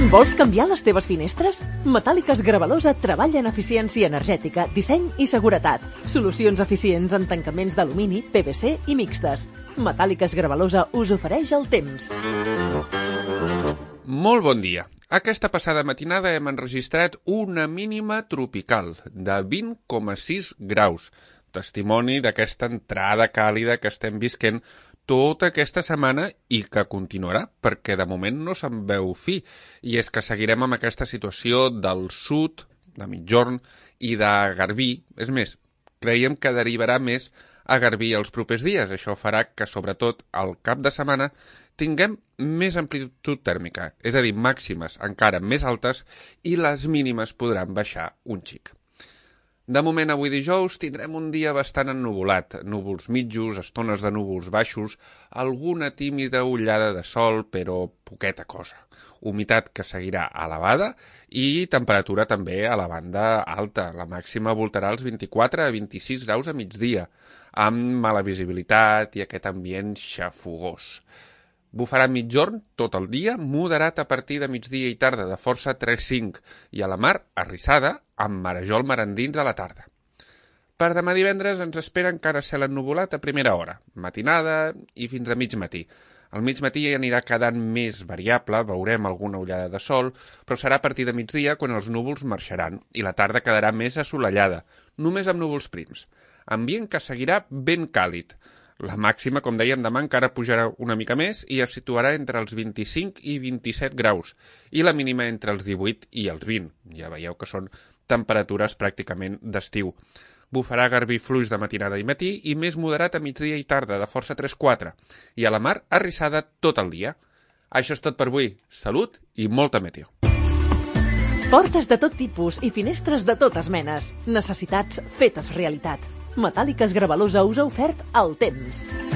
Vols canviar les teves finestres? Metàl·liques Gravalosa treballa en eficiència energètica, disseny i seguretat. Solucions eficients en tancaments d'alumini, PVC i mixtes. Metàl·liques Gravalosa us ofereix el temps. Molt bon dia. Aquesta passada matinada hem enregistrat una mínima tropical de 20,6 graus. Testimoni d'aquesta entrada càlida que estem visquent tota aquesta setmana i que continuarà, perquè de moment no se'n veu fi. I és que seguirem amb aquesta situació del sud, de migjorn i de Garbí. És més, creiem que derivarà més a Garbí els propers dies. Això farà que, sobretot, al cap de setmana tinguem més amplitud tèrmica, és a dir, màximes encara més altes i les mínimes podran baixar un xic. De moment, avui dijous, tindrem un dia bastant ennuvolat, núvols mitjos, estones de núvols baixos, alguna tímida ullada de sol, però poqueta cosa. Humitat que seguirà elevada i temperatura també a la banda alta. La màxima voltarà els 24 a 26 graus a migdia, amb mala visibilitat i aquest ambient xafogós. Bufarà migjorn tot el dia, moderat a partir de migdia i tarda de força 3-5 i a la mar arrissada amb marejol marandins a la tarda. Per demà divendres ens espera encara cel ennuvolat a primera hora, matinada i fins a mig matí. Al mig matí anirà quedant més variable, veurem alguna ullada de sol, però serà a partir de migdia quan els núvols marxaran i la tarda quedarà més assolellada, només amb núvols prims. Ambient que seguirà ben càlid. La màxima, com dèiem, demà encara pujarà una mica més i es situarà entre els 25 i 27 graus i la mínima entre els 18 i els 20. Ja veieu que són temperatures pràcticament d'estiu. Bufarà Garbí fluix de matinada i matí i més moderat a migdia i tarda de força 3-4 i a la mar arrissada tot el dia. Això és tot per avui. Salut i molta meteo. Portes de tot tipus i finestres de totes menes. Necessitats fetes realitat. Metàl·liques Gravalosa us ha ofert el temps.